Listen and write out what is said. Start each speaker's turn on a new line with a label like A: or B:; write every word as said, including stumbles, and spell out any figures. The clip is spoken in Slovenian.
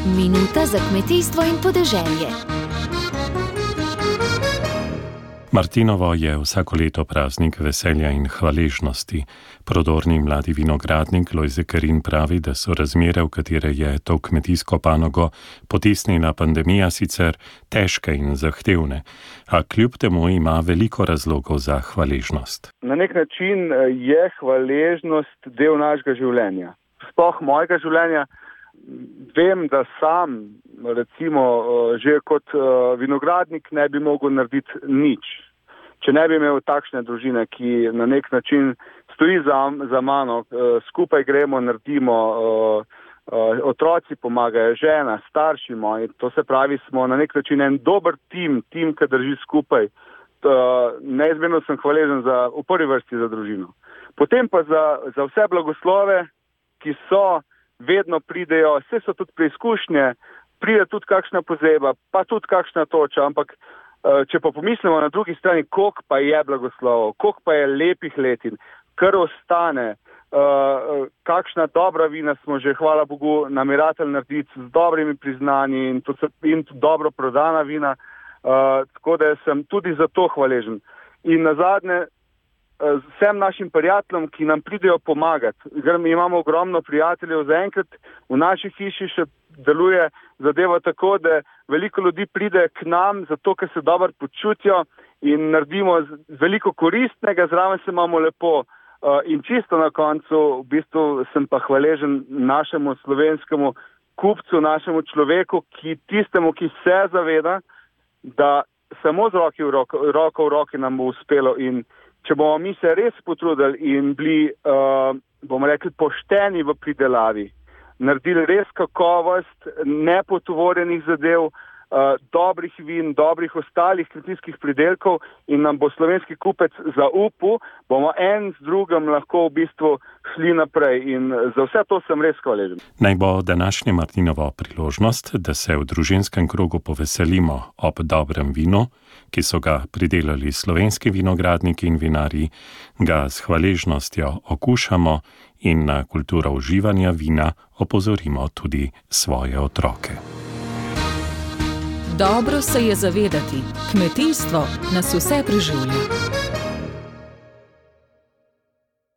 A: Minuta za kmetijstvo in podeželje.
B: Martinovo je vsako leto praznik veselja in hvaležnosti. Prodorni mladi vinogradnik Lojze Kerin pravi, da so razmere, v katere je to kmetijsko panogo potisnila pandemija, sicer težke in zahtevne, a kljub temu ima veliko razlogov za hvaležnost.
C: Na nek način je hvaležnost del našega življenja. Sploh mojega življenja. Vem, da sam, recimo, že kot vinogradnik ne bi mogel narediti nič. Če ne bi imel takšne družine, ki na nek način stoji za, za mano, skupaj gremo, naredimo, otroci pomagajo, žena, starši moji, to se pravi, smo na nek način en dober tim, tim, ki drži skupaj. Neizmerno sem hvaležen za, v prvi vrsti za družino. Potem pa za, za vse blagoslove, ki so, vedno pridejo, vse so tudi preizkušnje, pride tudi kakšna pozeba, pa tudi kakšna toča, ampak če pa pomislimo na drugi strani, koliko pa je blagoslovov, koliko pa je lepih letin, kar ostane, kakšna dobra vina smo že, hvala Bogu, nameravali narediti z dobrimi priznanji in tudi, in tudi dobro prodana vina, tako da sem tudi za to hvaležen. In nazadnje, vsem našim prijateljem, ki nam pridejo pomagati. Mi imamo ogromno prijateljev, zaenkrat v naši hiši še deluje zadeva tako, da veliko ljudi pride k nam, zato ker se dobro počutijo in naredimo veliko koristnega, zraven se imamo lepo. In čisto na koncu, v bistvu sem pa hvaležen našemu slovenskemu kupcu, našemu človeku, ki tistemu, ki se zaveda, da samo z roki v roko, roko v roki nam bo uspelo. In če bomo mi se res potrudili in bili, uh, bomo rekli, pošteni v pridelavi, naredili res kakovost nepotovorjenih zadev, uh, dobrih vin, dobrih ostalih kmetijskih pridelkov in nam bo slovenski kupec zaupal, bomo en z drugim lahko v bistvu šli naprej in za vse to sem res hvaležen.
B: Naj bo današnje Martinovo priložnost, da se v družinskem krogu poveselimo ob dobrem vinu, ki so ga pridelali slovenski vinogradniki in vinarji, ga s hvaležnostjo okušamo in na kulturo uživanja vina opozorimo tudi svoje otroke.
D: Dobro se je zavedati, kmetijstvo nas vse preživlja.